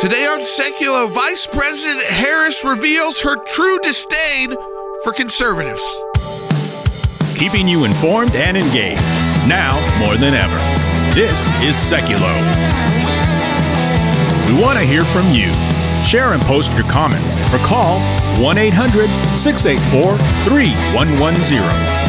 Today on Secular, Vice President Harris reveals her true disdain for conservatives. Keeping you informed and engaged, now more than ever. This is Secular. We want to hear from you. Share and post your comments or call 1-800-684-3110.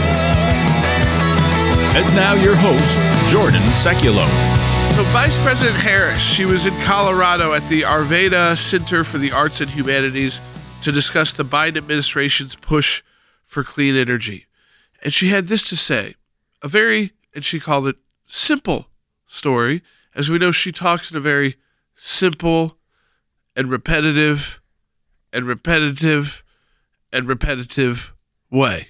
And now your host, Jordan Secular. So Vice President Harris, she was in Colorado at the Arvada Center for the Arts and Humanities to discuss the Biden administration's push for clean energy. And she had this to say, and she called it, simple story. As we know, she talks in a very simple and repetitive way.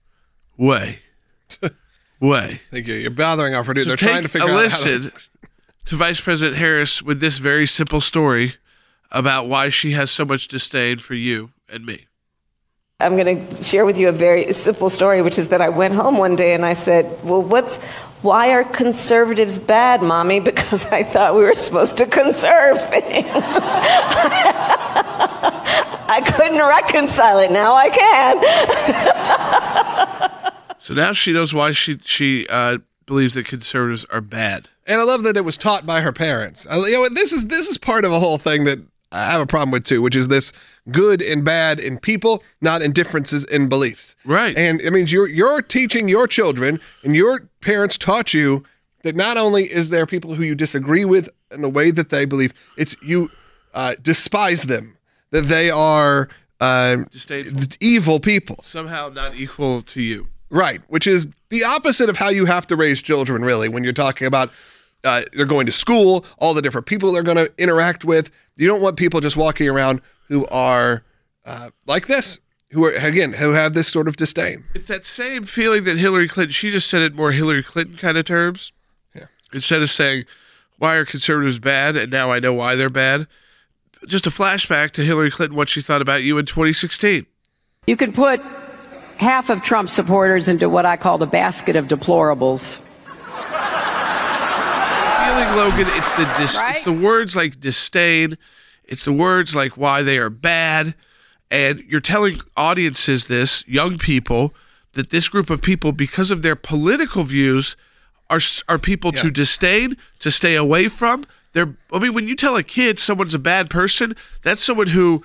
Thank you. You're bothering our producer. So They're trying to figure out how to Vice President Harris with this very simple story about why she has so much disdain for you and me. I'm going to share with you a very simple story, which is that I went home one day and I said, well, why are conservatives bad, Mommy? Because I thought we were supposed to conserve things. I couldn't reconcile it. Now I can. So now she knows why she believes that conservatives are bad. And I love that it was taught by her parents. This is part of a whole thing that I have a problem with too, which is this good and bad in people, not in differences in beliefs. Right. And it means you're teaching your children, and your parents taught you that not only is there people who you disagree with in the way that they believe, it's you despise them, that they are evil people. Somehow not equal to you. Right, which is the opposite of how you have to raise children, really, when you're talking about they're going to school, all the different people they're going to interact with. You don't want people just walking around who are like this, who have this sort of disdain. It's that same feeling that Hillary Clinton, she just said it more Hillary Clinton kind of terms. Yeah. Instead of saying, why are conservatives bad? And now I know why they're bad. Just a flashback to Hillary Clinton, what she thought about you in 2016. You can put half of Trump supporters into what I call the basket of deplorables. Feeling, Logan, it's the words like disdain. It's the words like why they are bad. And you're telling audiences this, young people, that this group of people, because of their political views, are people to disdain, to stay away from. When you tell a kid someone's a bad person, that's someone who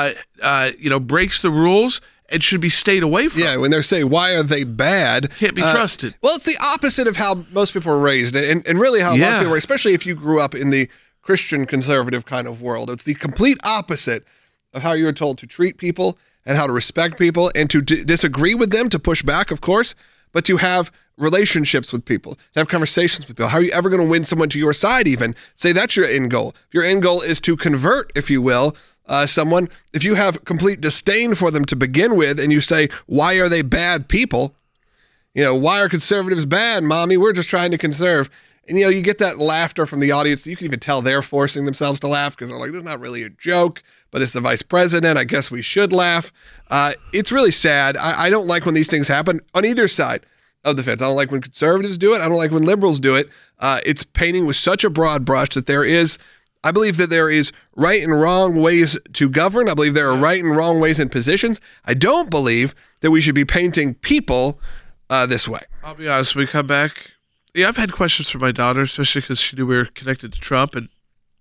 breaks the rules and should be stayed away from. Yeah, when they're saying, why are they bad? Can't be trusted. Well, it's the opposite of how most people are raised, and really how a lot of people are, especially if you grew up in the Christian conservative kind of world. It's the complete opposite of how you're told to treat people and how to respect people and to disagree with them, to push back, of course, but to have relationships with people, to have conversations with people. How are you ever going to win someone to your side even? Say that's your end goal. If your end goal is to convert, if you will, someone, if you have complete disdain for them to begin with and you say, why are they bad people? Why are conservatives bad, Mommy? We're just trying to conserve. And, you get that laughter from the audience. You can even tell they're forcing themselves to laugh because they're like, this is not really a joke, but it's the vice president. I guess we should laugh. It's really sad. I don't like when these things happen on either side of the fence. I don't like when conservatives do it. I don't like when liberals do it. It's painting with such a broad brush that I believe that there is right and wrong ways to govern. I believe there are right and wrong ways in positions. I don't believe that we should be painting people this way. I'll be honest, when we come back, I've had questions from my daughter, especially because she knew we were connected to Trump, and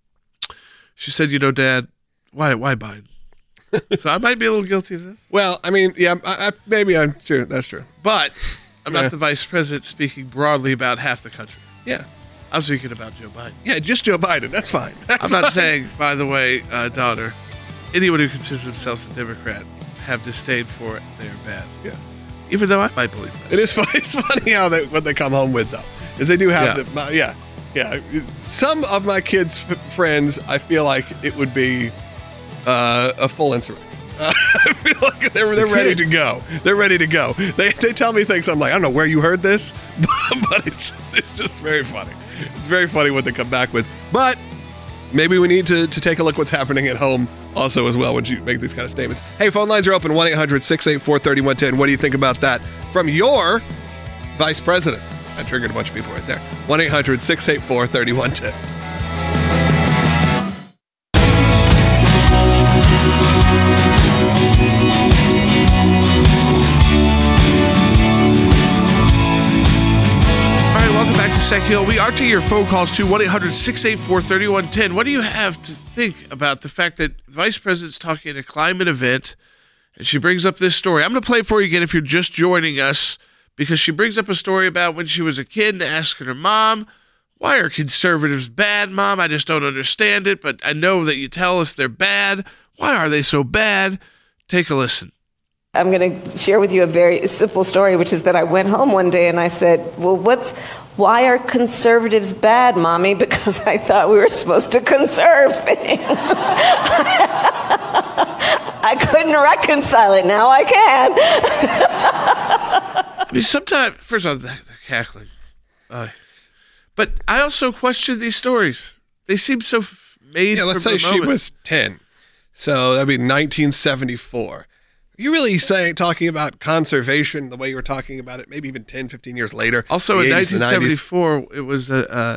she said, Dad, why Biden? So I might be a little guilty of this. Well, maybe I'm sure that's true. But I'm not the vice president speaking broadly about half the country. Yeah. I'm speaking about Joe Biden. Yeah, just Joe Biden. That's fine. I'm not saying, by the way, daughter, anyone who considers themselves a Democrat have disdain for it. They are bad. Yeah. Even though I might believe that. It is funny. It's funny what they come home with, though, is they do have Yeah. Some of my kids' friends, I feel like it would be a full insurrection. I feel like they're ready to go. They're ready to go. They tell me things. I'm like, I don't know where you heard this, but it's just very funny. It's very funny what they come back with. But maybe we need to take a look what's happening at home also as well when you make these kind of statements. Hey, phone lines are open, 1-800-684-3110. What do you think about that from your vice president? I triggered a bunch of people right there. 1-800-684-3110. Zach Hill. We are taking your phone calls to 1-800-684-3110. What do you have to think about the fact that the Vice President's talking at a climate event and she brings up this story? I'm going to play it for you again if you're just joining us, because she brings up a story about when she was a kid and asking her mom, why are conservatives bad, Mom? I just don't understand it, but I know that you tell us they're bad. Why are they so bad? Take a listen. I'm going to share with you a very simple story, which is that I went home one day and I said, well, why are conservatives bad, Mommy? Because I thought we were supposed to conserve things. I couldn't reconcile it. Now I can. I mean, sometimes, first of all, the cackling. But I also question these stories. They seem so made. Yeah, let's say she was 10. So that'd be 1974. You really talking about conservation the way you were talking about it, maybe even 10, 15 years later? Also, in 1974, it was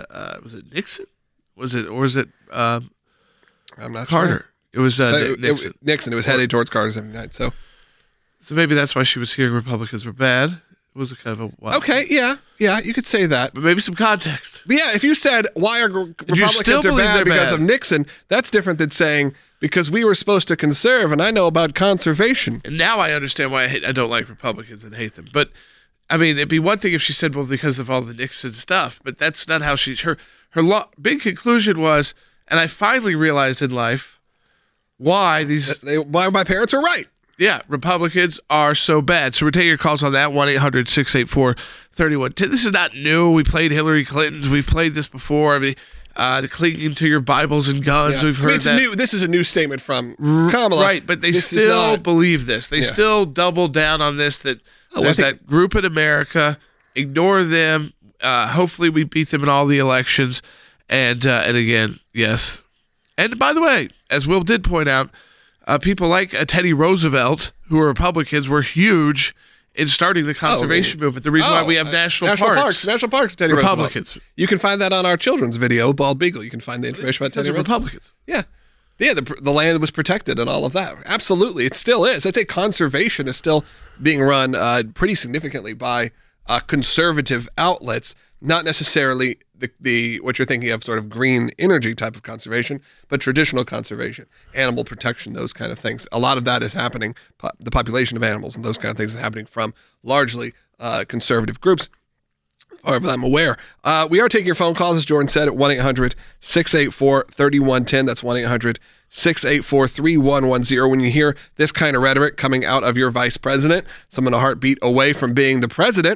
it Nixon? Was it I'm not Carter? Sure. It was Nixon. Nixon. It was headed towards Carter 79. So maybe that's why she was hearing Republicans were bad. It was a kind of a okay, yeah, you could say that, but maybe some context. But yeah, if you said why are Republicans are bad because of Nixon, that's different than saying because we were supposed to conserve, and I know about conservation. And now I understand why I don't like Republicans and hate them. But I mean, it'd be one thing if she said, "Well, because of all the Nixon stuff," but that's not how her big conclusion was. And I finally realized in life why my parents are right. Yeah, Republicans are so bad. So we're taking your calls on that, 1-800-684-3110. This is not new. We played Hillary Clinton's. We've played this before. I mean, the clinging to your Bibles and guns. Yeah. We've heard that. This is a new statement from Kamala. Right, but they still believe this. They still double down on this, that there's that group in America. Ignore them. Hopefully we beat them in all the elections. And again, yes. And by the way, as Will did point out, people like Teddy Roosevelt, who are Republicans, were huge in starting the conservation movement. The reason why we have national parks, Teddy Republicans. Roosevelt. You can find that on our children's video, Bald Beagle. You can find the information about Teddy Roosevelt. Republicans. Yeah. Yeah, the land was protected and all of that. Absolutely. It still is. I'd say conservation is still being run pretty significantly by conservative outlets, not necessarily the what you're thinking of, sort of green energy type of conservation, but traditional conservation, animal protection, those kind of things. A lot of that is happening, the population of animals and those kind of things is happening from largely conservative groups, as far as I'm aware. We are taking your phone calls, as Jordan said, at 1-800-684-3110. That's 1-800-684-3110. When you hear this kind of rhetoric coming out of your vice president, someone a heartbeat away from being the president,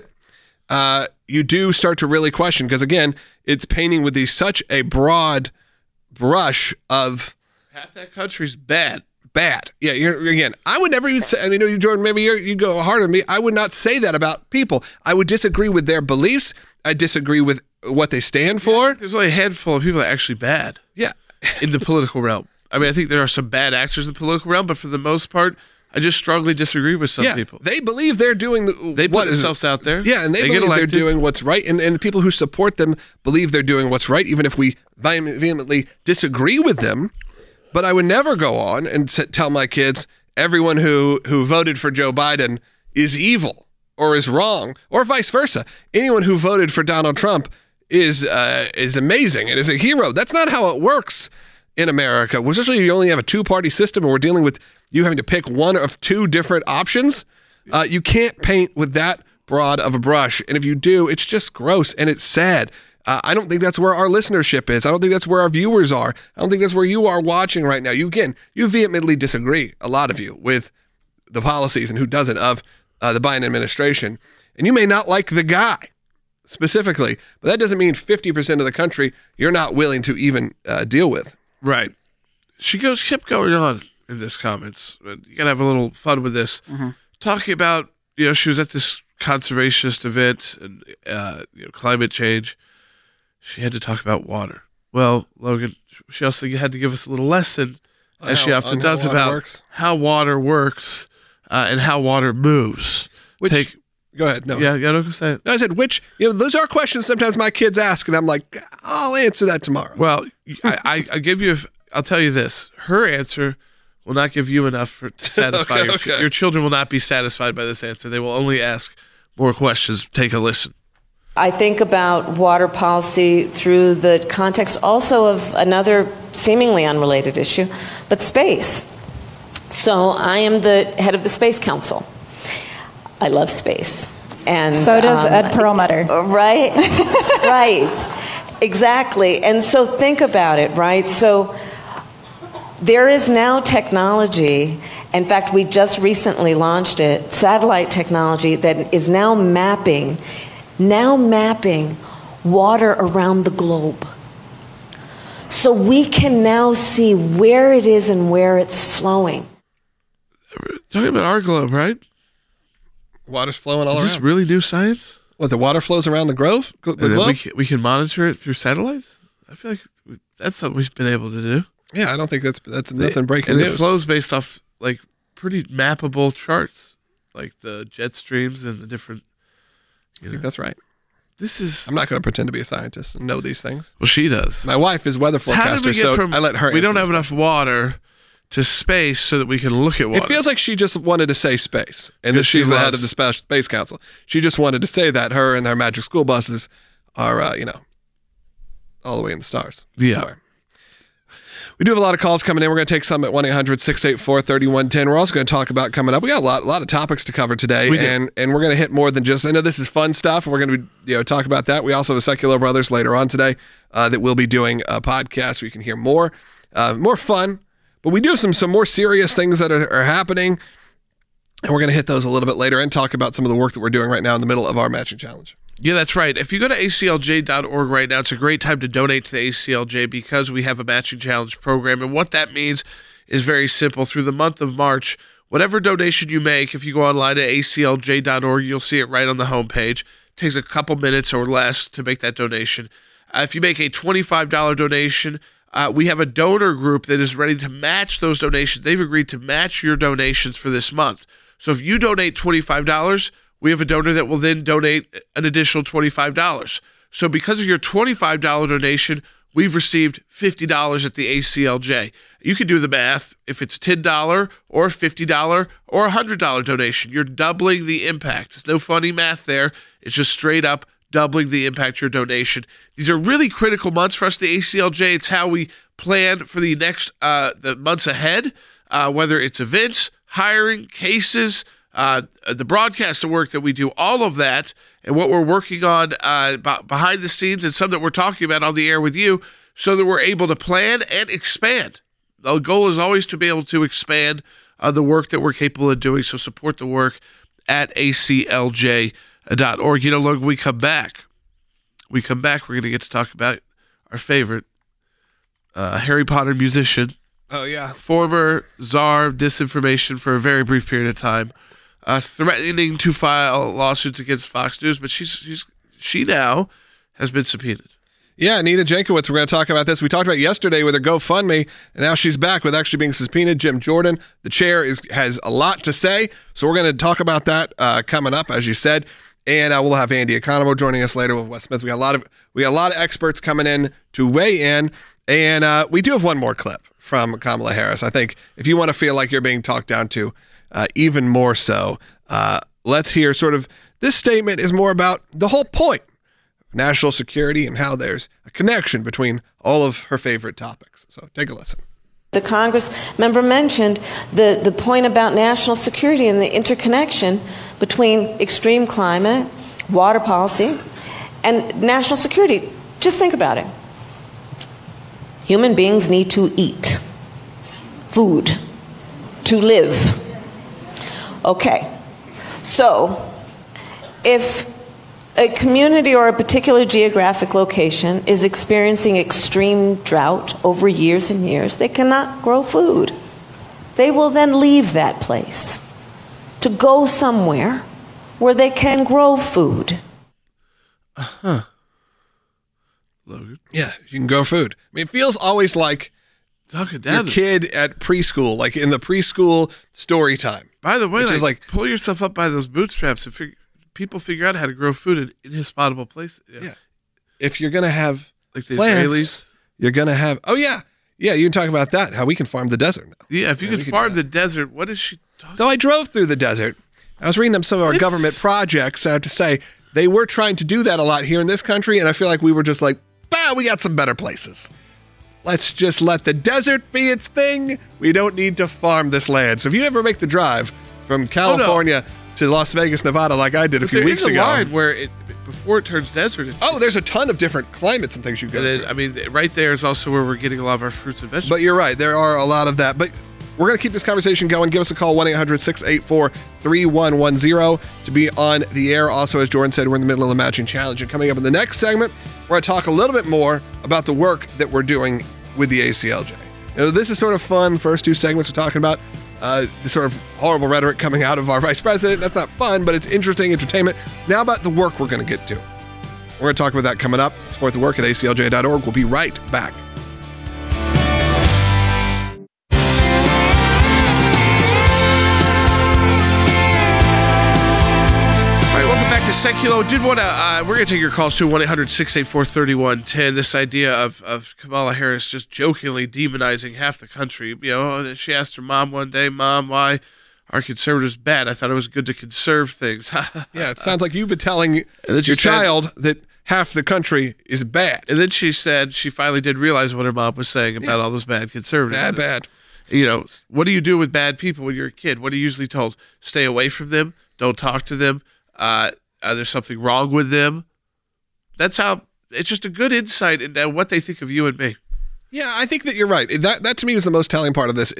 you do start to really question, because again, it's painting with such a broad brush of half that country's bad. Yeah, again, I would never even say, I mean, Jordan, maybe you go harder than me. I would not say that about people. I would disagree with their beliefs. I disagree with what they stand for. There's only a handful of people that are actually bad. Yeah. In the political realm. I mean, I think there are some bad actors in the political realm, but for the most part, I just strongly disagree with some people. They believe they're doing they put themselves out there. Yeah, and they believe they're doing what's right. And the people who support them believe they're doing what's right, even if we vehemently disagree with them. But I would never go on and tell my kids everyone who voted for Joe Biden is evil or is wrong, or vice versa. Anyone who voted for Donald Trump is amazing and is a hero. That's not how it works in America. Especially if you only have a two-party system and we're dealing with you having to pick one of two different options. You can't paint with that broad of a brush. And if you do, it's just gross and it's sad. I don't think that's where our listenership is. I don't think that's where our viewers are. I don't think that's where you are watching right now. You vehemently disagree, a lot of you, with the policies, and who doesn't, of the Biden administration. And you may not like the guy specifically, but that doesn't mean 50% of the country you're not willing to even deal with. Right. She kept going on in this comments. You got to have a little fun with this. Mm-hmm. Talking about, she was at this conservationist event and, climate change. She had to talk about water. Well, Logan, she also had to give us a little lesson, as she often does, about how water works and how water moves. Go ahead. No. Yeah, go say it. No, I said, those are questions sometimes my kids ask, and I'm like, I'll answer that tomorrow. Well, I give you, I'll tell you this. Her answer will not give you enough to satisfy your children will not be satisfied by this answer. They will only ask more questions. Take a listen. I think about water policy through the context also of another seemingly unrelated issue, but space. So I am the head of the Space Council. I love space. And so does Ed Perlmutter. Right? Right. Exactly. And so think about it, right? So there is now technology. In fact, we just recently launched it, satellite technology that is now mapping water around the globe. So we can now see where it is and where it's flowing. Talking about our globe, right? Water's flowing all around. Is this really new science? What, the water flows around the globe? We can monitor it through satellites? I feel like that's something we've been able to do. Yeah, I don't think that's nothing breaking news. And it flows based off like pretty mappable charts, like the jet streams and the different. I think that's right. I'm not going to pretend to be a scientist and know these things. Well, she does. My wife is weather forecaster, I let her. We don't have enough water to space so that we can look at water. It feels like she just wanted to say space, and that she's the head of the Space Council. She just wanted to say that her and her magic school buses are, all the way in the stars. Yeah. Somewhere. We do have a lot of calls coming in. We're going to take some at 1-800-684-3110. We're also going to talk about coming up. We got a lot of topics to cover today, and we're going to hit more than just. I know this is fun stuff. We're going to talk about that. We also have a Secular Brothers later on today that we'll be doing a podcast where you can hear more fun. But we do have some more serious things that are happening, and we're going to hit those a little bit later and talk about some of the work that we're doing right now in the middle of our matching challenge. Yeah, that's right. If you go to aclj.org right now, it's a great time to donate to the ACLJ because we have a matching challenge program. And what that means is very simple. Through the month of March, whatever donation you make, if you go online at aclj.org, you'll see it right on the homepage. It takes a couple minutes or less to make that donation. If you make a $25 donation, we have a donor group that is ready to match those donations. They've agreed to match your donations for this month. So if you donate $25, we have a donor that will then donate an additional $25. So because of your $25 donation, we've received $50 at the ACLJ. You can do the math. If it's $10 or $50 or $100 donation, you're doubling the impact. There's no funny math there. It's just straight up doubling the impact of your donation. These are really critical months for us, the ACLJ. It's how we plan for the next the months ahead, whether it's events, hiring, cases, the broadcast work that we do, all of that, and what we're working on behind the scenes and some that we're talking about on the air with you so that we're able to plan and expand. The goal is always to be able to expand the work that we're capable of doing, so support the work at aclj.org. Logan, we come back, we're going to get to talk about our favorite Harry Potter musician. Oh, yeah. Former czar of disinformation for a very brief period of time. Threatening to file lawsuits against Fox News, but she now has been subpoenaed. Yeah, Anita Jankowicz, we're going to talk about this. We talked about it yesterday with her GoFundMe, and now she's back with actually being subpoenaed. Jim Jordan, the chair, has a lot to say, so we're going to talk about that coming up, as you said. And we'll have Andy Economo joining us later with Wes Smith. We got a lot of experts coming in to weigh in, and we do have one more clip from Kamala Harris. I think if you want to feel like you're being talked down to, even more so, let's hear sort of this statement is more about the whole point of national security and how there's a connection between all of her favorite topics. So take a listen. The Congress member mentioned the point about national security and the interconnection between extreme climate, water policy, and national security. Just think about it. Human beings need to eat food to live. Okay, so if a community or a particular geographic location is experiencing extreme drought over years and years, they cannot grow food. They will then leave that place to go somewhere where they can grow food. Logan. Yeah, you can grow food. I mean, it feels always like your kid at preschool, like in the preschool story time. By the way, like pull yourself up by those bootstraps and people figure out how to grow food in inhospitable places. Yeah. If you're going to have like the plants, Israelis, you're going to have, you can talk about that, how we can farm the desert now. Yeah, if you could farm the desert, what is she talking about? Though I drove through the desert, I was reading up some of our government projects. I have to say, they were trying to do that a lot here in this country, and I feel like we were just like, we got some better places. Let's just let the desert be its thing. We don't need to farm this land. So if you ever make the drive from California to Las Vegas, Nevada, like I did a few weeks ago. There's a line where before it turns desert. There's a ton of different climates and things you go through. I mean, right there is also where we're getting a lot of our fruits and vegetables. But you're right. There are a lot of that. But we're going to keep this conversation going. Give us a call, 1-800-684-3110 to be on the air. Also, as Jordan said, we're in the middle of the matching challenge. And coming up in the next segment, we're going to talk a little bit more about the work that we're doing with the ACLJ. This is sort of fun. First two segments we're talking about the sort of horrible rhetoric coming out of our vice president. That's not fun, but it's interesting entertainment. Now about the work we're going to get to. We're going to talk about that coming up. Support the work at aclj.org. We'll be right back. To Seculo, we're going to take your calls to 1-800-684-3110. This idea of Kamala Harris just jokingly demonizing half the country. She asked her mom one day, "Mom, why are conservatives bad? I thought it was good to conserve things." Yeah, it sounds like you've been telling your child that half the country is bad. And then she said she finally did realize what her mom was saying about all those bad conservatives. Bad. What do you do with bad people when you're a kid? What are you usually told? Stay away from them. Don't talk to them. There's something wrong with them. That's how. It's just a good insight into what they think of you and me. Yeah, I think that you're right. That to me is the most telling part of this.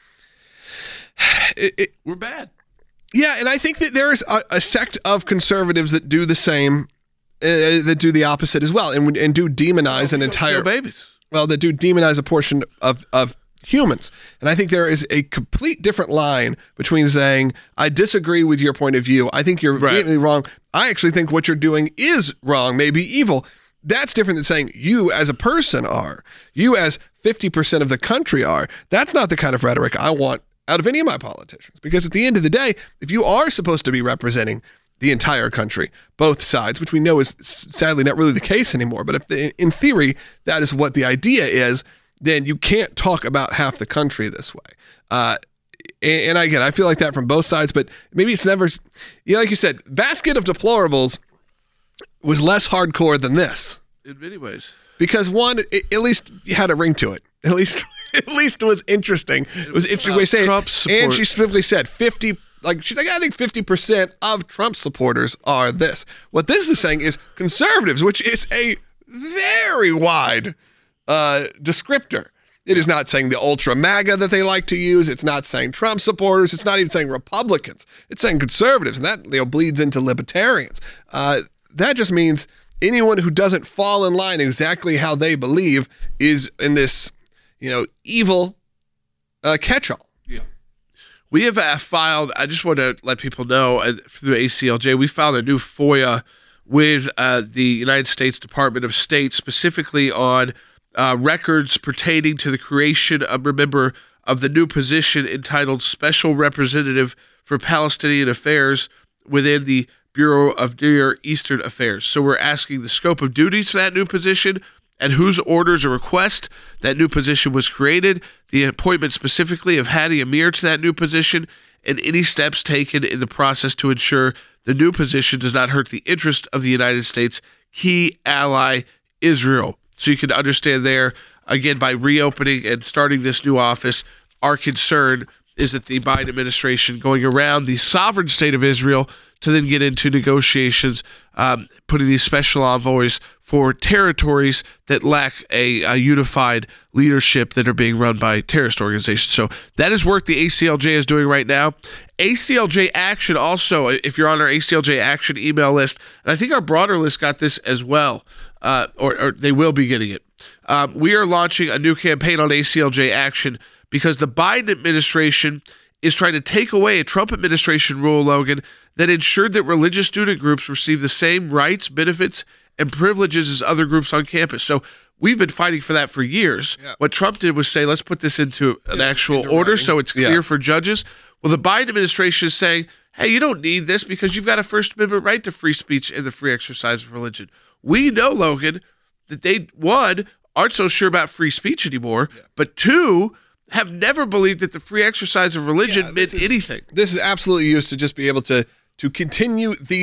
We're bad. Yeah, and I think that there's a sect of conservatives that do the same, that do the opposite as well, and do demonize an entire babies. Well, that do demonize a portion of humans. And I think there is a complete different line between saying, I disagree with your point of view. I think you're vehemently wrong. I actually think what you're doing is wrong, maybe evil. That's different than saying you as a person are. You as 50% of the country are. That's not the kind of rhetoric I want out of any of my politicians. Because at the end of the day, if you are supposed to be representing the entire country, both sides, which we know is sadly not really the case anymore, but if in theory that is what the idea is, then you can't talk about half the country this way. And again, I feel like that from both sides, but maybe it's never, like you said, Basket of Deplorables was less hardcore than this. In many ways. Because one, at least had a ring to it. At least it was interesting. It was interesting way to say it. And she specifically said 50, she's like, I think 50% of Trump supporters are this. What this is saying is conservatives, which is a very wide descriptor. It is not saying the ultra MAGA that they like to use. It's not saying Trump supporters. It's not even saying Republicans. It's saying conservatives, and that bleeds into libertarians. That just means anyone who doesn't fall in line exactly how they believe is in this, evil catch-all. Yeah. We have filed, I just want to let people know, through ACLJ, we filed a new FOIA with the United States Department of State, specifically on records pertaining to the creation of the new position entitled Special Representative for Palestinian Affairs within the Bureau of Near Eastern Affairs. So we're asking the scope of duties for that new position and whose orders or request that new position was created, the appointment specifically of Hadi Amir to that new position, and any steps taken in the process to ensure the new position does not hurt the interest of the United States' key ally, Israel. So you can understand there, again, by reopening and starting this new office, our concern is that the Biden administration going around the sovereign state of Israel to then get into negotiations, putting these special envoys for territories that lack a unified leadership that are being run by terrorist organizations. So that is work the ACLJ is doing right now. ACLJ Action also, if you're on our ACLJ Action email list, and I think our broader list got this as well, or they will be getting it. We are launching a new campaign on ACLJ Action because the Biden administration is trying to take away a Trump administration rule, Logan, that ensured that religious student groups receive the same rights, benefits, and privileges as other groups on campus. So we've been fighting for that for years. Yeah. What Trump did was say, let's put this into an actual order so it's clear for judges. Well, the Biden administration is saying, hey, you don't need this because you've got a First Amendment right to free speech and the free exercise of religion. We know, Logan, that they, one, aren't so sure about free speech anymore, but two, have never believed that the free exercise of religion meant anything. This is absolutely used to just be able to continue these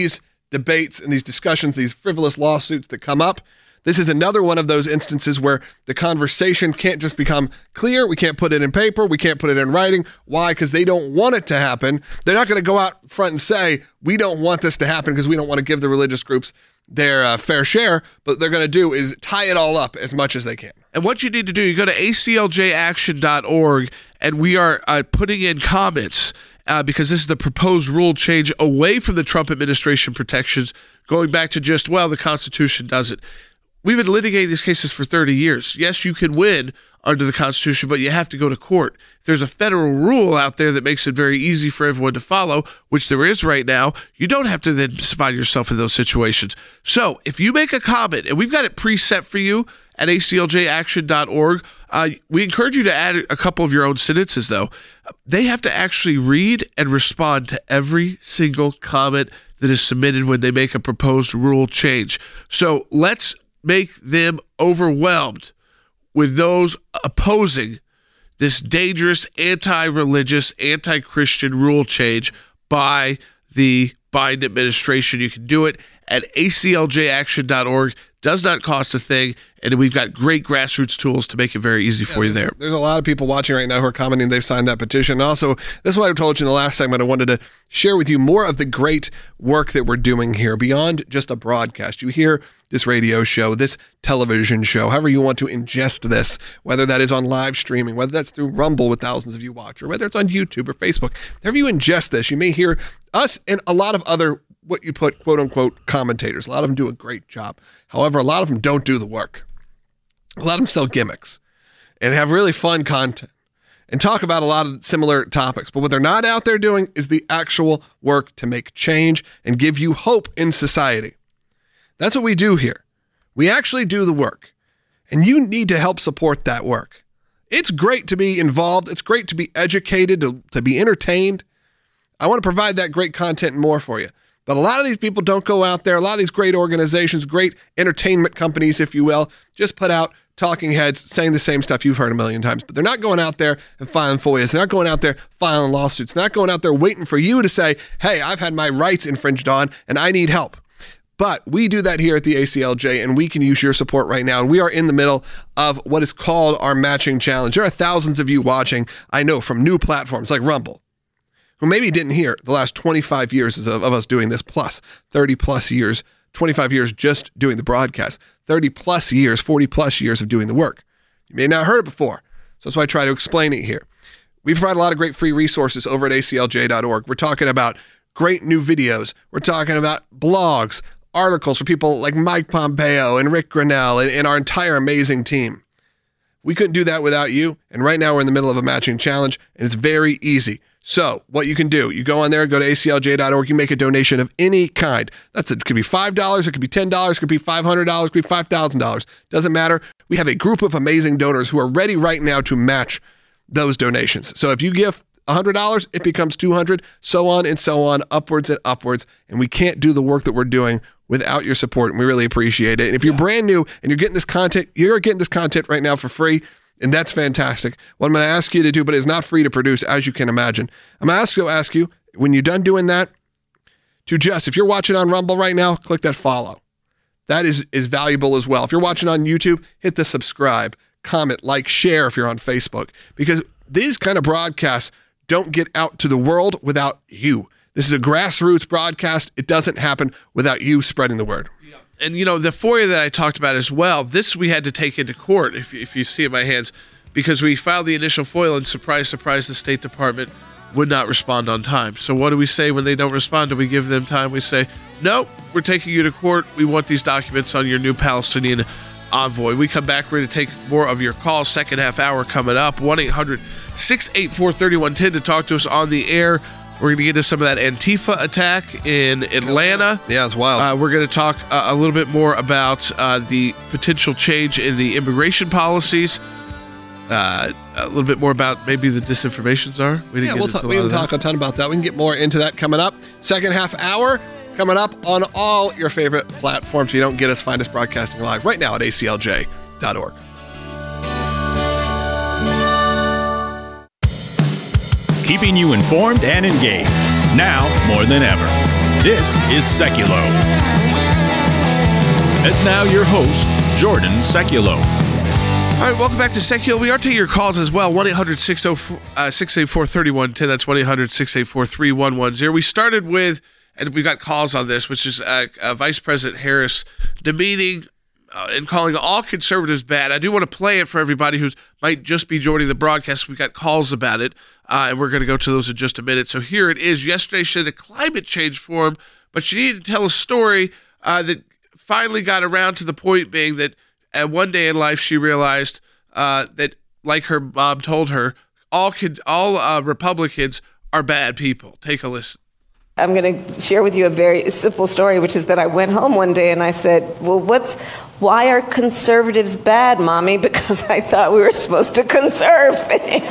debates and these discussions, these frivolous lawsuits that come up. This is another one of those instances where the conversation can't just become clear. We can't put it in paper. We can't put it in writing. Why? Because they don't want it to happen. They're not going to go out front and say, we don't want this to happen because we don't want to give the religious groups their fair share. But they're going to do is tie it all up as much as they can. And what you need to do, you go to acljaction.org, and we are putting in comments because this is the proposed rule change away from the Trump administration protections, going back to just, well, the Constitution does it. We've been litigating these cases for 30 years. Yes, you can win under the Constitution, but you have to go to court. If there's a federal rule out there that makes it very easy for everyone to follow, which there is right now, you don't have to then find yourself in those situations. So if you make a comment, and we've got it preset for you at acljaction.org, we encourage you to add a couple of your own sentences, though. They have to actually read and respond to every single comment that is submitted when they make a proposed rule change. So let's make them overwhelmed with those opposing this dangerous anti-religious, anti-Christian rule change by the Biden administration. You can do it at acljaction.org. Does not cost a thing, and we've got great grassroots tools to make it very easy for you there. There's a lot of people watching right now who are commenting they've signed that petition. And also, this is what I told you in the last segment. I wanted to share with you more of the great work that we're doing here beyond just a broadcast. You hear this radio show, this television show, however you want to ingest this, whether that is on live streaming, whether that's through Rumble with thousands of you watch, or whether it's on YouTube or Facebook. However you ingest this, you may hear us and a lot of other what you put quote unquote commentators. A lot of them do a great job. However, a lot of them don't do the work. A lot of them sell gimmicks and have really fun content and talk about a lot of similar topics. But what they're not out there doing is the actual work to make change and give you hope in society. That's what we do here. We actually do the work, and you need to help support that work. It's great to be involved. It's great to be educated, to be entertained. I want to provide that great content and more for you. But a lot of these people don't go out there. A lot of these great organizations, great entertainment companies, if you will, just put out talking heads saying the same stuff you've heard a million times. But they're not going out there and filing FOIAs. They're not going out there filing lawsuits. They're not going out there waiting for you to say, hey, I've had my rights infringed on and I need help. But we do that here at the ACLJ, and we can use your support right now. And we are in the middle of what is called our matching challenge. There are thousands of you watching, I know, from new platforms like Rumble, who maybe didn't hear the last 25 years of us doing this, plus 30 plus years, 25 years just doing the broadcast, 30 plus years, 40 plus years of doing the work. You may not have heard it before, so that's why I try to explain it here. We provide a lot of great free resources over at aclj.org. We're talking about great new videos. We're talking about blogs, articles for people like Mike Pompeo and Rick Grinnell and our entire amazing team. We couldn't do that without you, and right now we're in the middle of a matching challenge, and it's very easy. So what you can do, you go on there, go to aclj.org, you make a donation of any kind. It could be $5, it could be $10, it could be $500, it could be $5,000. Doesn't matter. We have a group of amazing donors who are ready right now to match those donations. So if you give $100, it becomes $200, so on, upwards and upwards. And we can't do the work that we're doing without your support, and we really appreciate it. And if you're brand new and you're getting this content right now for free, and that's fantastic. What I'm going to ask you to do, but it's not free to produce, as you can imagine. I'm going to ask you, when you're done doing that, to just, if you're watching on Rumble right now, click that follow. That is valuable as well. If you're watching on YouTube, hit the subscribe, comment, like, share if you're on Facebook, because these kind of broadcasts don't get out to the world without you. This is a grassroots broadcast. It doesn't happen without you spreading the word. And, you know, the FOIA that I talked about as well, this we had to take into court, if you see in my hands, because we filed the initial FOIA and surprise, the State Department would not respond on time. So what do we say when they don't respond? Do we give them time? We say, no, we're taking you to court. We want these documents on your new Palestinian envoy. We come back, we're going to take more of your calls. Second half hour coming up, 1-800-684-3110 to talk to us on the air. We're going to get into some of that Antifa attack in Atlanta. Yeah, it's wild. We're going to talk a little bit more about the potential change in the immigration policies. A little bit more about maybe the disinformation czar. We can talk a ton about that. We can get more into that coming up. Second half hour coming up on all your favorite platforms. If you don't get us, find us broadcasting live right now at aclj.org. Keeping you informed and engaged, now more than ever. This is Seculo. And now your host, Jordan Seculo. All right, welcome back to Seculo. We are taking your calls as well, 1-800-684-3110. That's 1-800-684-3110. We started with, and we got calls on this, which is Vice President Harris demeaning and calling all conservatives bad. I do want to play it for everybody who might just be joining the broadcast. We got calls about it, and we're going to go to those in just a minute. So here it is. Yesterday she had a climate change forum, but she needed to tell a story that finally got around to the point being that one day in life she realized that, like her mom told her, all Republicans are bad people. Take a listen. I'm going to share with you a very simple story, which is that I went home one day and I said, well, why are conservatives bad, Mommy? Because I thought we were supposed to conserve things.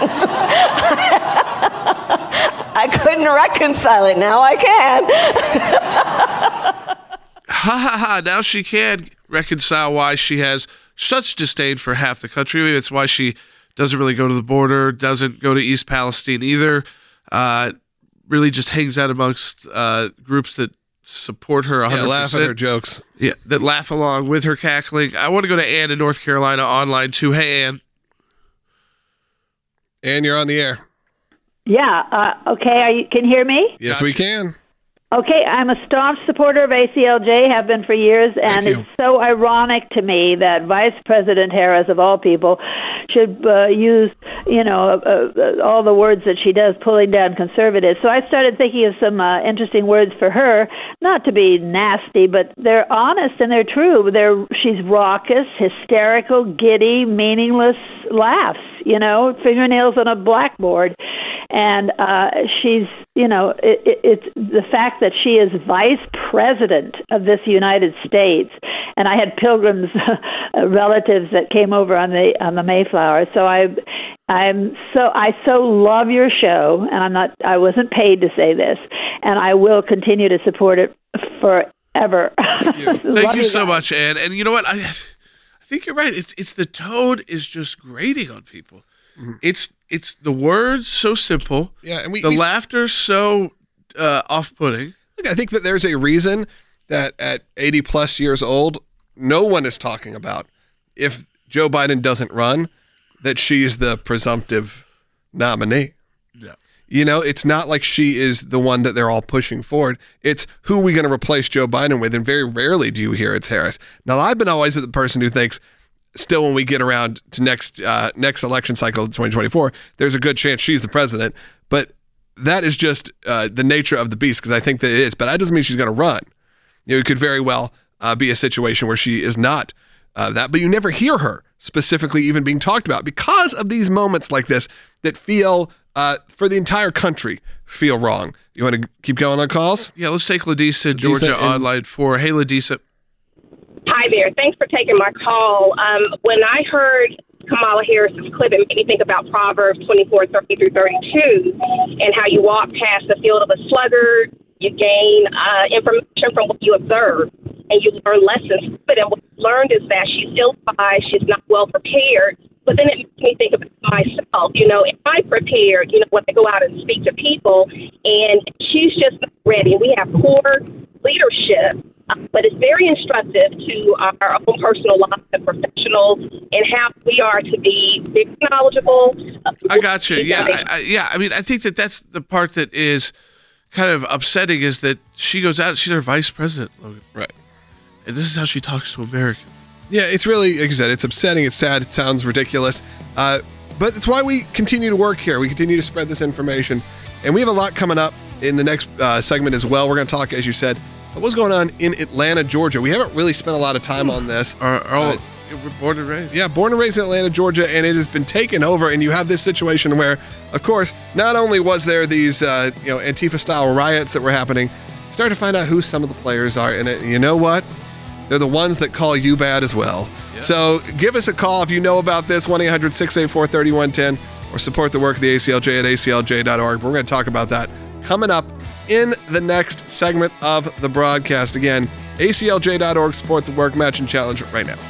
I couldn't reconcile it. Now I can. Ha ha ha. Now she can reconcile why she has such disdain for half the country. Maybe it's why she doesn't really go to the border, doesn't go to East Palestine either. Really just hangs out amongst groups that support her 100%. Yeah, laugh at her jokes. Yeah, that laugh along with her cackling. I want to go to Ann in North Carolina online too. Hey, Ann. Ann, you're on the air. Yeah. Okay. Can you hear me? Yes, Gotcha. we can. Okay, I'm a staunch supporter of ACLJ, have been for years, and it's so ironic to me that Vice President Harris, of all people, should use, all the words that she does, pulling down conservatives. So I started thinking of some interesting words for her, not to be nasty, but they're honest and they're true. She's raucous, hysterical, giddy, meaningless laughs, fingernails on a blackboard. And she's, it's the fact that she is vice president of this United States. And I had Pilgrim's relatives that came over on the Mayflower. So I so love your show, and I wasn't paid to say this, and I will continue to support it forever. Thank you so much, Ann. And you know what? I think you're right. It's the tone is just grating on people. Mm-hmm. It's the words so simple. Yeah, and the laughter so off-putting. Look, I think that there's a reason that at 80 plus years old, no one is talking about if Joe Biden doesn't run, that she's the presumptive nominee. Yeah. It's not like she is the one that they're all pushing forward. It's who are we going to replace Joe Biden with, and very rarely do you hear it's Harris. Now, I've been always the person who thinks, still, when we get around to next election cycle of 2024, there's a good chance she's the president. But that is just the nature of the beast, because I think that it is. But that doesn't mean she's going to run. It could very well be a situation where she is not that. But you never hear her specifically even being talked about because of these moments like this that feel, for the entire country, feel wrong. You want to keep going on calls? Yeah, let's take Ladisa, Georgia, on line 4. Hey, Ladisa. Hi there. Thanks for taking my call. When I heard Kamala Harris's clip, it made me think about Proverbs 24:30-32, and how you walk past the field of a sluggard, you gain information from what you observe, and you learn lessons. But what I learned is that she's ill-advised, she's not well prepared. But then it makes me think about myself. Am I prepared, when I go out and speak to people, and she's just not ready. We have poor leadership. But it's very instructive to our own personal lives and professional, and how we are to be very knowledgeable. I got you. Yeah, I mean, I think that's the part that is kind of upsetting, is that she goes out, she's our vice president, Logan. Right. And this is how she talks to Americans. Yeah, it's really, like you said, it's upsetting, it's sad, it sounds ridiculous. But it's why we continue to work here. We continue to spread this information. And we have a lot coming up in the next segment as well. We're going to talk, as you said, what's going on in Atlanta, Georgia. We haven't really spent a lot of time on this. We're born and raised. Yeah, born and raised in Atlanta, Georgia, and it has been taken over. And you have this situation where, of course, not only was there these Antifa-style riots that were happening, start to find out who some of the players are in it. And you know what? They're the ones that call you bad as well. Yeah. So give us a call if you know about this, 1-800-684-3110, or support the work of the ACLJ at aclj.org. We're going to talk about that coming up in the next segment of the broadcast. Again, aclj.org, support the work, match and challenge right now.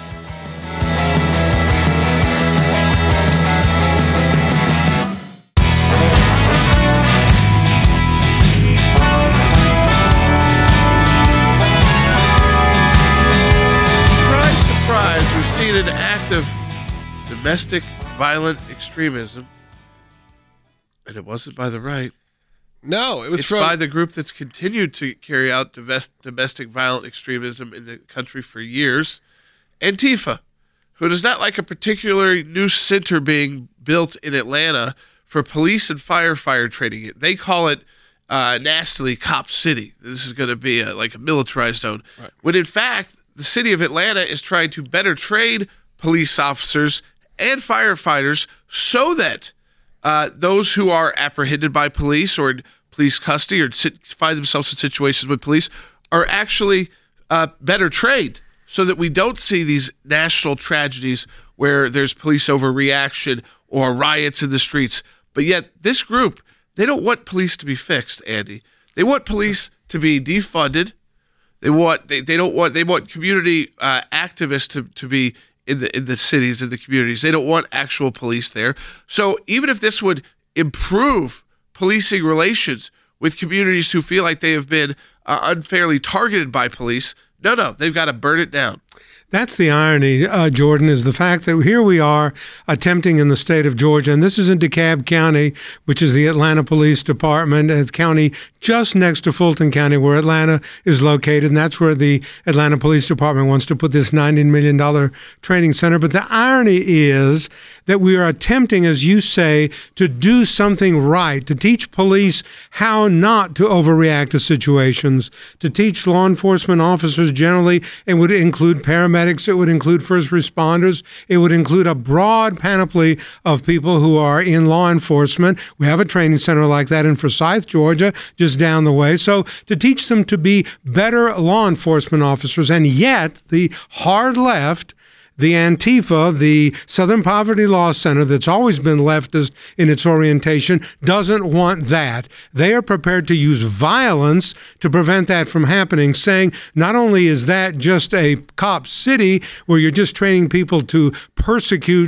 of domestic violent extremism, and it wasn't by the right. No, it's by the group that's continued to carry out domestic violent extremism in the country for years, Antifa, who does not like a particular new center being built in Atlanta for police and firefighter training. They call it nastily Cop City. This is going to be like a militarized zone. Right. When in fact, the city of Atlanta is trying to better train police officers and firefighters so that those who are apprehended by police or in police custody or find themselves in situations with police are actually better trained so that we don't see these national tragedies where there's police overreaction or riots in the streets. But yet this group, they don't want police to be fixed, Andy. They want police to be defunded. They want community activists to be in the cities and the communities. They don't want actual police there. So even if this would improve policing relations with communities who feel like they have been unfairly targeted by police, no, they've got to burn it down. That's the irony, Jordan, is the fact that here we are attempting in the state of Georgia, and this is in DeKalb County, which is the Atlanta Police Department, a county just next to Fulton County where Atlanta is located, and that's where the Atlanta Police Department wants to put this $90 million training center. But the irony is that we are attempting, as you say, to do something right, to teach police how not to overreact to situations, to teach law enforcement officers generally, and would include paramedics, it would include first responders, it would include a broad panoply of people who are in law enforcement. We have a training center like that in Forsyth, Georgia, just down the way. So to teach them to be better law enforcement officers, and yet the hard left, the Antifa, the Southern Poverty Law Center, that's always been leftist in its orientation, doesn't want that. They are prepared to use violence to prevent that from happening, saying not only is that just a cop city where you're just training people to persecute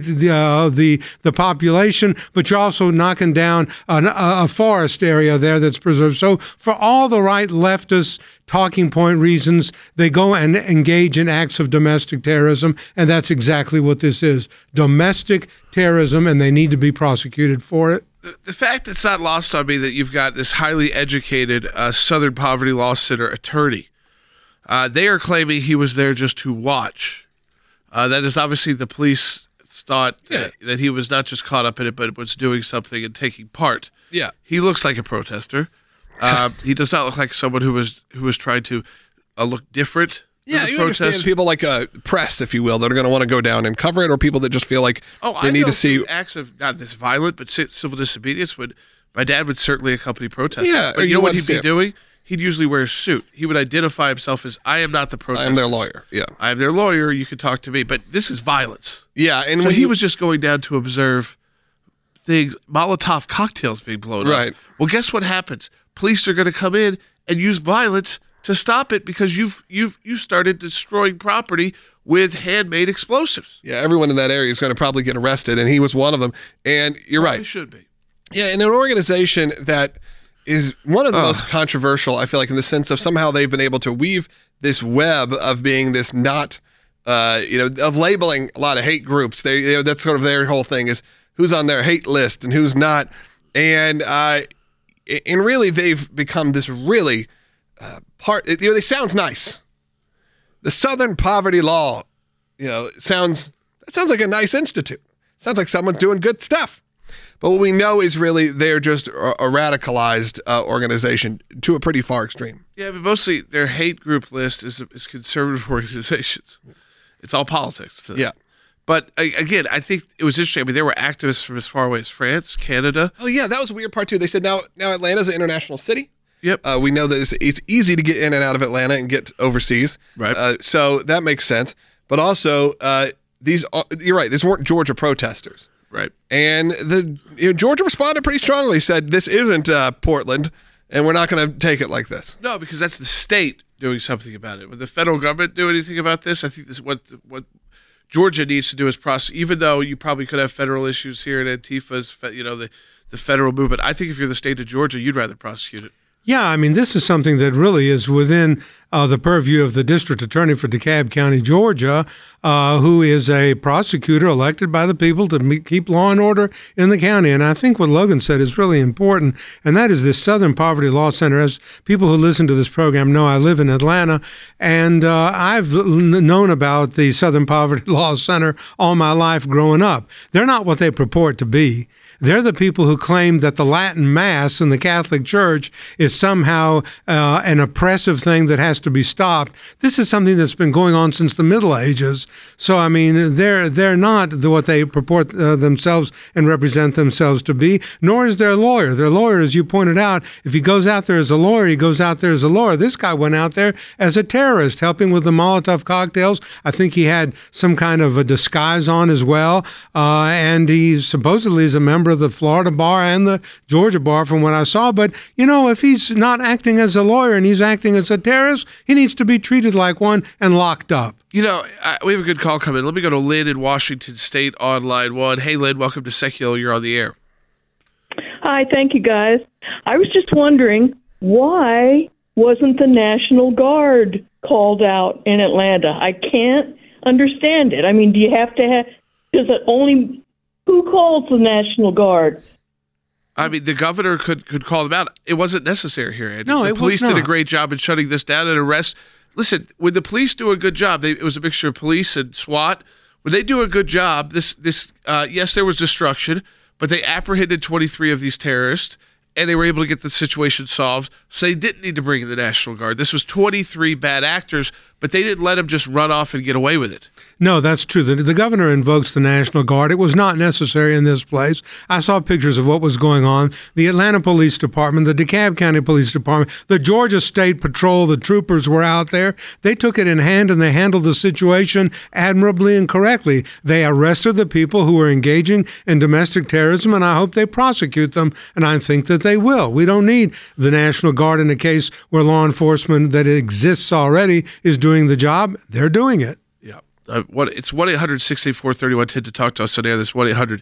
the population, but you're also knocking down a forest area there that's preserved. So for all the right leftist talking point reasons, they go and engage in acts of domestic terrorism, and that's exactly what this is, domestic terrorism, and they need to be prosecuted for it. The fact it's not lost on me that you've got this highly educated Southern Poverty Law Center attorney. They are claiming he was there just to watch. That is obviously the police thought that he was not just caught up in it, but was doing something and taking part. Yeah, he looks like a protester. He does not look like someone who was trying to look different. Yeah, you understand people like press, if you will, that are going to want to go down and cover it, or people that just feel like they need to see acts of not this violent, but civil disobedience. My dad would certainly accompany protesters. Yeah, but you know what he'd be doing? He'd usually wear a suit. He would identify himself as, I am not the protester. I am their lawyer. Yeah, I am their lawyer. You can talk to me, but this is violence. Yeah, and so when he was just going down to observe things, Molotov cocktails being blown up. Right. Well, guess what happens? Police are going to come in and use violence to stop it because you started destroying property with handmade explosives. Yeah, everyone in that area is going to probably get arrested, and he was one of them. And you're right. He should be. Yeah, in an organization that is one of the most controversial, I feel like, in the sense of somehow they've been able to weave this web of being this not, of labeling a lot of hate groups. That's sort of their whole thing is who's on their hate list and who's not. And really, they've become this really it sounds nice. The Southern Poverty Law, sounds like a nice institute. Sounds like someone's doing good stuff. But what we know is really they're just a radicalized organization to a pretty far extreme. Yeah, but mostly their hate group list is conservative organizations. It's all politics. Yeah. But again, I think it was interesting. I mean, there were activists from as far away as France, Canada. Oh, yeah, that was a weird part, too. They said now Atlanta's an international city. Yep. We know that it's easy to get in and out of Atlanta and get overseas. Right. So that makes sense. But also, you're right, these weren't Georgia protesters. Right. And Georgia responded pretty strongly, said this isn't Portland, and we're not going to take it like this. No, because that's the state doing something about it. Would the federal government do anything about this? I think this what Georgia needs to do is prosecute, even though you probably could have federal issues here in Antifa's, the federal movement. I think if you're the state of Georgia, you'd rather prosecute it. Yeah, I mean, this is something that really is within the purview of the district attorney for DeKalb County, Georgia, who is a prosecutor elected by the people to keep law and order in the county. And I think what Logan said is really important, and that is this Southern Poverty Law Center. As people who listen to this program know, I live in Atlanta, and I've known about the Southern Poverty Law Center all my life growing up. They're not what they purport to be. They're the people who claim that the Latin Mass in the Catholic Church is somehow an oppressive thing that has to be stopped. This is something that's been going on since the Middle Ages. So, I mean, they're not what they purport themselves and represent themselves to be, nor is their lawyer. Their lawyer, as you pointed out, if he goes out there as a lawyer, he goes out there as a lawyer. This guy went out there as a terrorist, helping with the Molotov cocktails. I think he had some kind of a disguise on as well, and he supposedly is a member of the Florida bar and the Georgia bar from what I saw. But, you know, if he's not acting as a lawyer and he's acting as a terrorist, he needs to be treated like one and locked up. You know, we have a good call coming. Let me go to Lynn in Washington State on line 1. Hey, Lynn, welcome to Secular. You're on the air. Hi, thank you, guys. I was just wondering, why wasn't the National Guard called out in Atlanta? I can't understand it. I mean, do you have to have, does it only, who calls the National Guard? I mean, the governor could call them out. It wasn't necessary here, Andy. No, the police was not. did a great job in shutting this down and arrest. Listen, when the police do a good job, it was a mixture of police and SWAT. When they do a good job, yes, there was destruction, but they apprehended 23 of these terrorists, and they were able to get the situation solved. So they didn't need to bring in the National Guard. This was 23 bad actors, but they didn't let them just run off and get away with it. No, that's true. The governor invokes the National Guard. It was not necessary in this place. I saw pictures of what was going on. The Atlanta Police Department, the DeKalb County Police Department, the Georgia State Patrol, the troopers were out there. They took it in hand and they handled the situation admirably and correctly. They arrested the people who were engaging in domestic terrorism, and I hope they prosecute them, and I think that they will. We don't need the National Guard in a case where law enforcement that exists already is doing the job. They're doing it. Yeah. It's 1-800-684-3110 to talk to us on air. This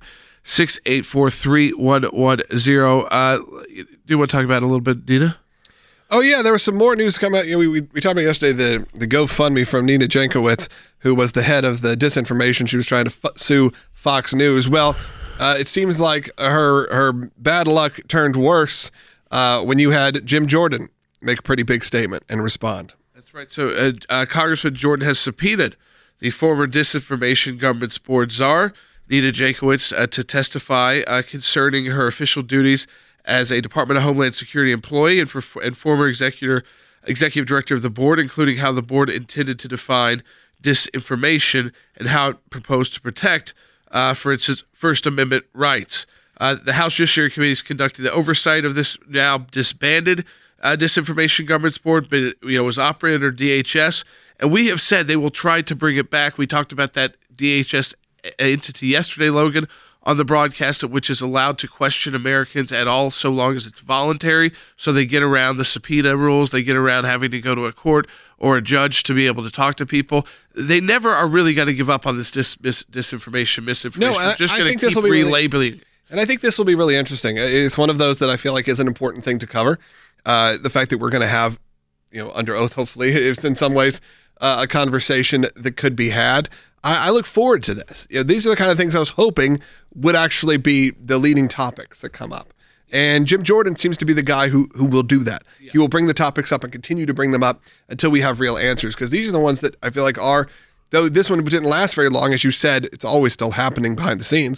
1-800-684-3110. Do you want to talk about it a little bit, Nina? Oh, yeah, there was some more news coming out. You know, we talked about yesterday the GoFundMe from Nina Jankowicz, who was the head of the disinformation. She was trying to sue Fox News. Well, it seems like her bad luck turned worse when you had Jim Jordan make a pretty big statement and respond. That's right. So Congressman Jordan has subpoenaed the former Disinformation Governance Board czar, Nina Jankowicz, to testify concerning her official duties as a Department of Homeland Security employee and former executive director of the board, including how the board intended to define disinformation and how it proposed to protect, for instance, First Amendment rights. The House Judiciary Committee is conducting the oversight of this now disbanded Disinformation Governance Board, but it was operated under DHS, and we have said they will try to bring it back. We talked about that DHS entity yesterday, Logan, on the broadcast, which is allowed to question Americans at all so long as it's voluntary. So they get around the subpoena rules. They get around having to go to a court or a judge to be able to talk to people. They never are really going to give up on this disinformation, misinformation. No, They're just going to keep relabeling. And I think this will be really interesting. It's one of those that I feel like is an important thing to cover. The fact that we're going to have, under oath, hopefully, it's in some ways a conversation that could be had. I look forward to this. These are the kind of things I was hoping would actually be the leading topics that come up. And Jim Jordan seems to be the guy who will do that. Yeah. He will bring the topics up and continue to bring them up until we have real answers, because these are the ones that I feel like are, though this one didn't last very long, as you said, it's always still happening behind the scenes.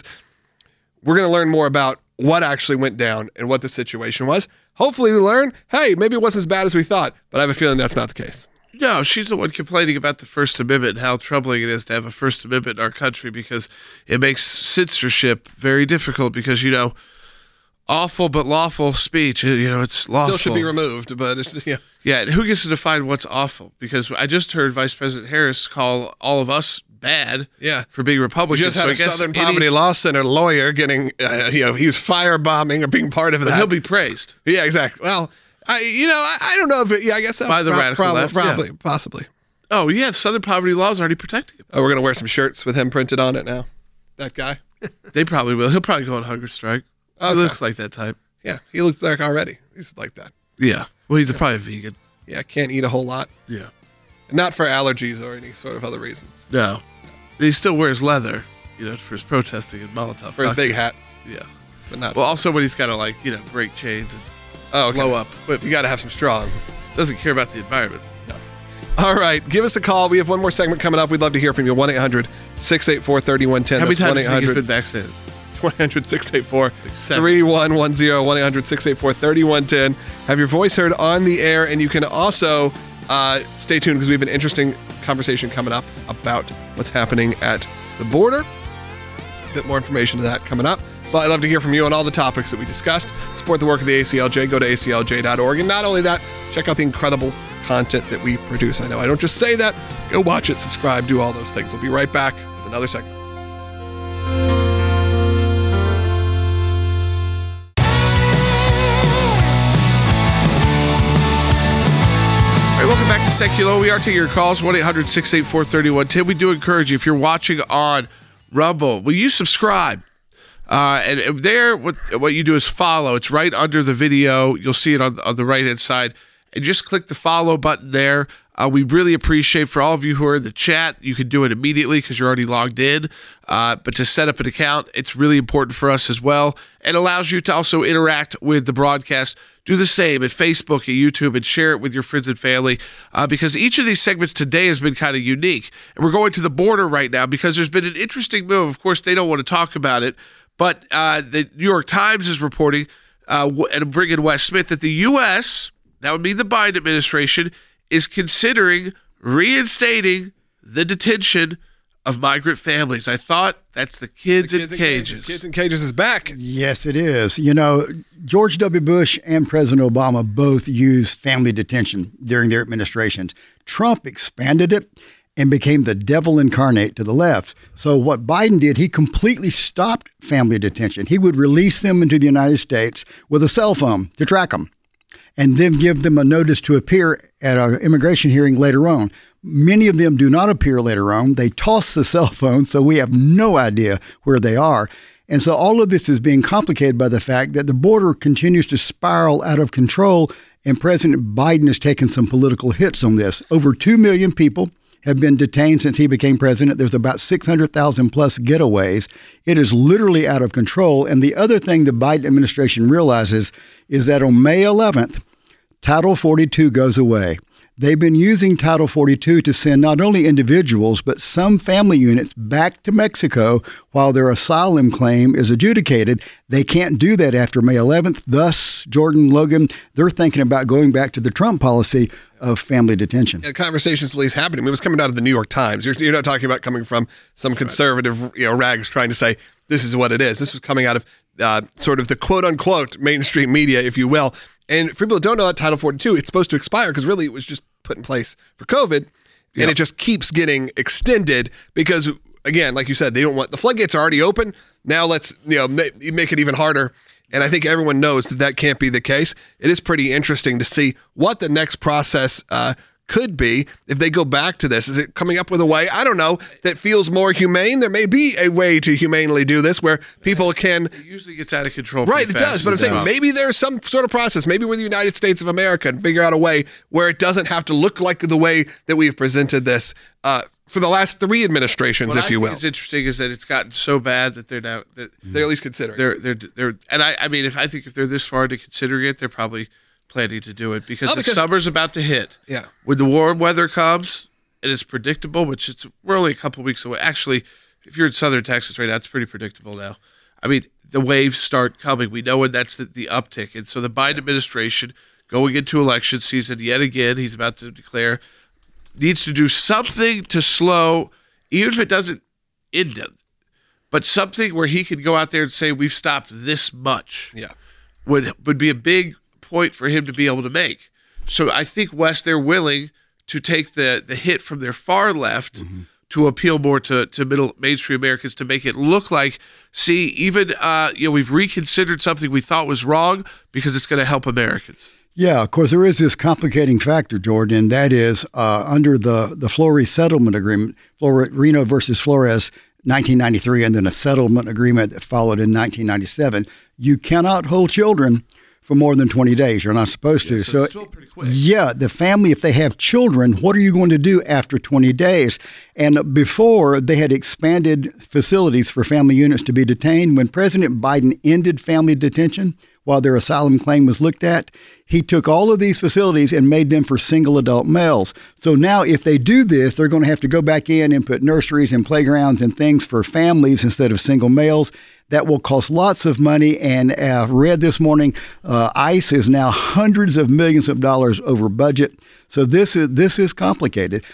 We're going to learn more about what actually went down and what the situation was. Hopefully we learn, hey, maybe it wasn't as bad as we thought, but I have a feeling that's not the case. No, she's the one complaining about the First Amendment and how troubling it is to have a First Amendment in our country, because it makes censorship very difficult, because, awful but lawful speech, it's lawful. Still should be removed, but it's, yeah. Yeah, who gets to define what's awful? Because I just heard Vice President Harris call all of us bad for being Republicans. We just had a Southern Poverty Law Center lawyer getting, he was firebombing or being part of that. But he'll be praised. Yeah, exactly. Well, I don't know if I guess so. By the radical left. Probably, yeah. Possibly. Oh, yeah, Southern Poverty Law is already protecting him. Oh, we're going to wear some shirts with him printed on it now? That guy? They probably will. He'll probably go on hunger strike. Okay. He looks like that type. Yeah, he looks like already. He's like that. Yeah. Well, he's probably a vegan. Yeah, can't eat a whole lot. Yeah. Not for allergies or any sort of other reasons. No. He still wears leather, for his protesting and Molotov. For his big hats. Yeah. But not. Well, also when he's got to break chains and blow up. But you got to have some strong. Doesn't care about the environment. No. All right. Give us a call. We have one more segment coming up. We'd love to hear from you. 1-800-684-3110. How many times do you think he's been vaccinated? 1-800-684-3110. 1-800-684-3110. Have your voice heard on the air, and you can also stay tuned because we have an interesting conversation coming up about what's happening at the border. A bit more information to that coming up. But I'd love to hear from you on all the topics that we discussed. Support the work of the ACLJ. Go to aclj.org. And not only that, check out the incredible content that we produce. I know I don't just say that. Go watch it, subscribe, do all those things. We'll be right back with another segment. Welcome back to Seculo. We are taking your calls, 1-800-684-3110. We do encourage you, if you're watching on Rumble, will you subscribe? And there, what you do is follow. It's right under the video. You'll see it on the right-hand side. And just click the follow button there. We really appreciate, for all of you who are in the chat, you can do it immediately because you're already logged in. But to set up an account, it's really important for us as well. It allows you to also interact with the broadcast. Do the same at Facebook, at YouTube, and share it with your friends and family because each of these segments today has been kind of unique. And we're going to the border right now because there's been an interesting move. Of course, they don't want to talk about it, but the New York Times is reporting, and bringing Wes Smith, that the U.S., that would be the Biden administration, is considering reinstating the detention of migrant families. I thought that's the kids in cages. Kids in cages is back. Yes, it is. George W. Bush and President Obama both used family detention during their administrations. Trump expanded it and became the devil incarnate to the left. So what Biden did, he completely stopped family detention. He would release them into the United States with a cell phone to track them, and then give them a notice to appear at an immigration hearing later on. Many of them do not appear later on. They toss the cell phone, so we have no idea where they are. And so all of this is being complicated by the fact that the border continues to spiral out of control, and President Biden has taken some political hits on this. Over 2 million people have been detained since he became president. There's about 600,000 plus getaways. It is literally out of control. And the other thing the Biden administration realizes is that on May 11th, Title 42 goes away. They've been using Title 42 to send not only individuals, but some family units back to Mexico while their asylum claim is adjudicated. They can't do that after May 11th. Thus, Jordan, Logan, they're thinking about going back to the Trump policy of family detention. Yeah, conversations at least happening. It was coming out of the New York Times. You're not talking about coming from some conservative rags trying to say this is what it is. This was coming out of sort of the quote-unquote mainstream media, if you will. And for people who don't know that Title 42, it's supposed to expire because really it was just put in place for COVID, and it just keeps getting extended because, again, like you said, they don't want, the floodgates are already open. Now let's make it even harder. And I think everyone knows that can't be the case. It is pretty interesting to see what the next process could be if they go back to this. Is it coming up with a way, I don't know, that feels more humane? There may be a way to humanely do this where people can... It usually gets out of control. Right, it does. But I'm saying maybe there's some sort of process. Maybe we're the United States of America and figure out a way where it doesn't have to look like the way that we've presented this for the last 3 administrations, if you will. What's interesting is that it's gotten so bad that they're now... They're at least considering. They're and I mean, if they're this far into considering it, they're probably planning to do it because the summer's about to hit. Yeah. When the warm weather comes and it's predictable, we're only a couple weeks away. Actually, if you're in southern Texas right now, it's pretty predictable now. I mean, the waves start coming. We know when that's the uptick. And so the Biden administration, going into election season yet again, he's about to declare, needs to do something to slow, even if it doesn't end it, but something where he can go out there and say, we've stopped this much. Yeah. Would be a big point for him to be able to make. So I think, Wes, they're willing to take the hit from their far left to appeal more to mainstream Americans to make it look like, see, even we've reconsidered something we thought was wrong because it's going to help Americans. Yeah, of course, there is this complicating factor, Jordan, and that is under the Flores settlement agreement, Reno versus Flores, 1993, and then a settlement agreement that followed in 1997, you cannot hold children for more than 20 days. You're not supposed to. So it's still pretty quick. Yeah, the family, if they have children, what are you going to do after 20 days? And before, they had expanded facilities for family units to be detained. When President Biden ended family detention while their asylum claim was looked at, he took all of these facilities and made them for single adult males. So now if they do this, they're going to have to go back in and put nurseries and playgrounds and things for families instead of single males. That will cost lots of money. And read this morning, ICE is now hundreds of millions of dollars over budget. So this is complicated.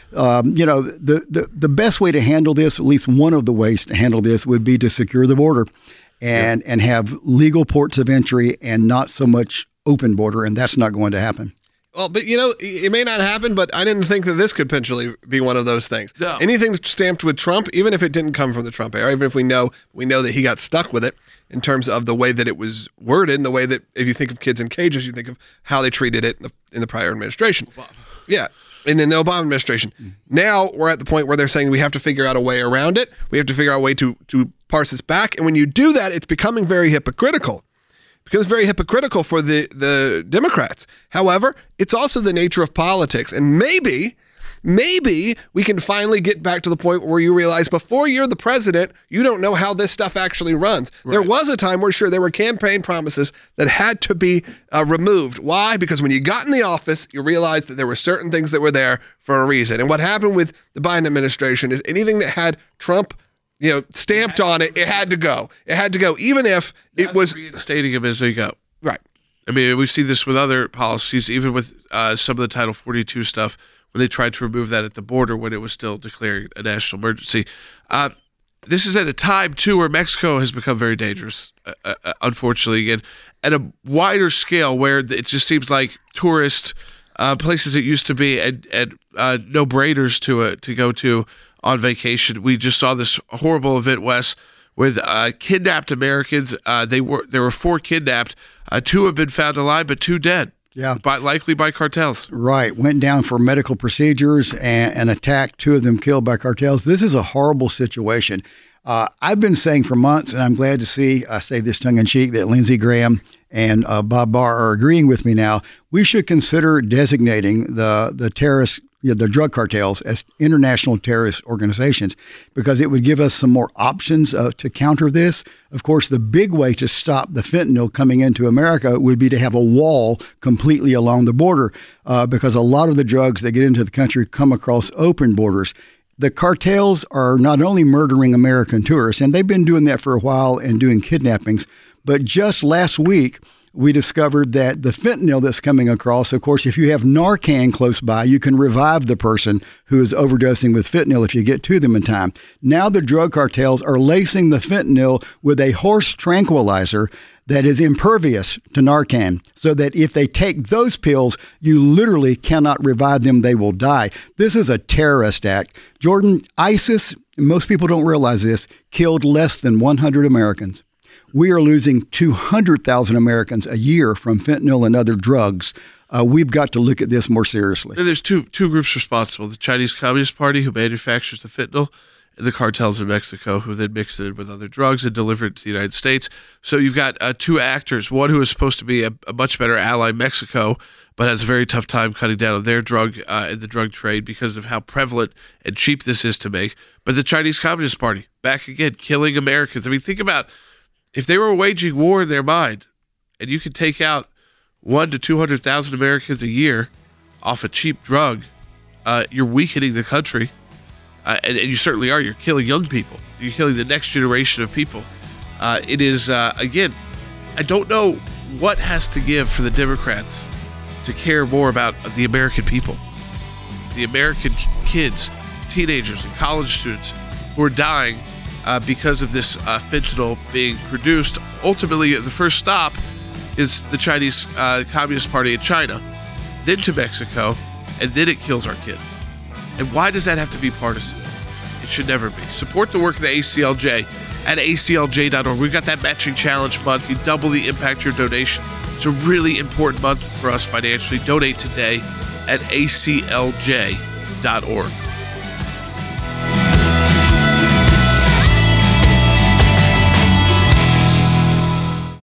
The best way to handle this, at least one of the ways to handle this, would be to secure the border and have legal ports of entry and not so much open border, and that's not going to happen. Well, but it may not happen, but I didn't think that this could potentially be one of those things. No. Anything stamped with Trump, even if it didn't come from the Trump era, even if we know that he got stuck with it in terms of the way that it was worded, and the way that if you think of kids in cages, you think of how they treated it in the prior administration. Obama. Yeah. And in the Obama administration. Now we're at the point where they're saying we have to figure out a way around it. We have to figure out a way to parse this back. And when you do that, it's becoming very hypocritical. It becomes very hypocritical for the Democrats. However, it's also the nature of politics. And maybe we can finally get back to the point where you realize before you're the president, you don't know how this stuff actually runs. Right. There was a time where, sure, there were campaign promises that had to be removed. Why? Because when you got in the office, you realized that there were certain things that were there for a reason. And what happened with the Biden administration is anything that had Trump stamped on it, it had to go. It had to go, even if it was reinstating him as they go. Right. I mean, we see this with other policies, even with some of the Title 42 stuff, when they tried to remove that at the border when it was still declaring a national emergency. This is at a time, too, where Mexico has become very dangerous, unfortunately, again, at a wider scale where it just seems like tourist places it used to be and no-brainers to go to on vacation. We just saw this horrible event, Wes, with kidnapped Americans. There were 4 kidnapped. 2 have been found alive, but 2 dead. Yeah, likely by cartels. Right. Went down for medical procedures and attacked. 2 of them killed by cartels. This is a horrible situation. I've been saying for months, and I'm glad to see, I say this tongue-in-cheek, that Lindsey Graham and Bob Barr are agreeing with me now. We should consider designating the terrorists, the drug cartels, as international terrorist organizations, because it would give us some more options to counter this. Of course, the big way to stop the fentanyl coming into America would be to have a wall completely along the border, because a lot of the drugs that get into the country come across open borders. The cartels are not only murdering American tourists, and they've been doing that for a while and doing kidnappings, but just last week, we discovered that the fentanyl that's coming across, of course, if you have Narcan close by, you can revive the person who is overdosing with fentanyl if you get to them in time. Now the drug cartels are lacing the fentanyl with a horse tranquilizer that is impervious to Narcan, so that if they take those pills, you literally cannot revive them. They will die. This is a terrorist act. Jordan, ISIS, most people don't realize this, killed less than 100 Americans. We are losing 200,000 Americans a year from fentanyl and other drugs. We've got to look at this more seriously. There's two groups responsible: the Chinese Communist Party, who manufactures the fentanyl, and the cartels in Mexico, who then mix it in with other drugs and deliver it to the United States. So you've got 2 actors: one who is supposed to be a much better ally, Mexico, but has a very tough time cutting down on their drug in the drug trade because of how prevalent and cheap this is to make. But the Chinese Communist Party, back again, killing Americans. I mean, think about if they were waging war in their mind, and you could take out 100,000 to 200,000 Americans a year off a cheap drug, you're weakening the country, and you certainly are. You're killing young people. You're killing the next generation of people. It is, again, I don't know what has to give for the Democrats to care more about the American people, the American kids, teenagers, and college students who are dying because of this fentanyl being produced. Ultimately, the first stop is the Chinese Communist Party in China, then to Mexico, and then it kills our kids. And why does that have to be partisan? It should never be. Support the work of the ACLJ at aclj.org. We've got that matching challenge month. You double the impact your donation. It's a really important month for us financially. Donate today at aclj.org.